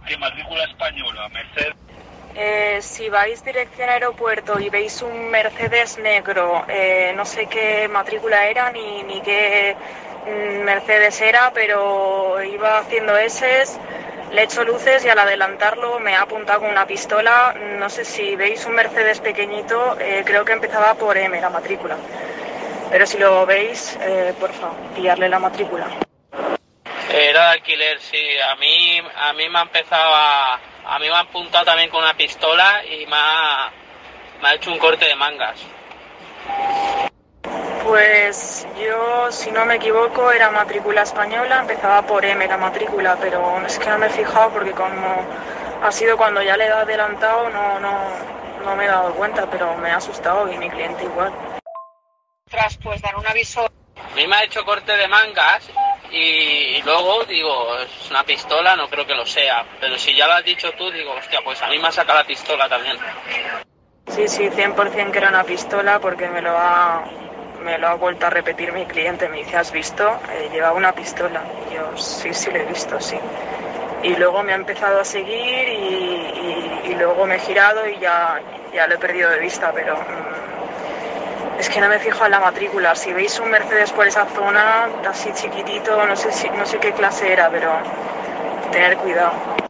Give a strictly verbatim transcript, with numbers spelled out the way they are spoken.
¿Qué matrícula española? Mercedes. Eh, si vais dirección aeropuerto y veis un Mercedes negro, eh, no sé qué matrícula era ni, ni qué mm, Mercedes era, pero iba haciendo eses, le he hecho luces y al adelantarlo me ha apuntado con una pistola. No sé si veis un Mercedes pequeñito, eh, creo que empezaba por M la matrícula. Pero si lo veis, eh, por favor, pillarle la matrícula. Era de alquiler, sí. A mí, a mí me ha empezado a... A mí me ha apuntado también con una pistola y me ha, me ha hecho un corte de mangas. Pues yo, si no me equivoco, era matrícula española, empezaba por M la matrícula, pero es que no me he fijado porque como ha sido cuando ya le he adelantado, no, no, no me he dado cuenta, pero me ha asustado y mi cliente igual. Tras, pues dar un aviso. A mí me ha hecho corte de mangas y, y luego digo, es una pistola, no creo que lo sea. Pero si ya lo has dicho tú, digo, hostia, pues a mí me ha sacado la pistola también. Sí, sí, cien por ciento que era una pistola porque me lo ha, me lo ha vuelto a repetir mi cliente. Me dice, ¿has visto? Eh, llevaba una pistola. Y yo, sí, sí, lo he visto, sí. Y luego me ha empezado a seguir y, y, y luego me he girado y ya, ya lo he perdido de vista, pero... Mmm, es que no me fijo en la matrícula. Si veis un Mercedes por esa zona, así chiquitito, no sé, si, no sé qué clase era, pero tener cuidado.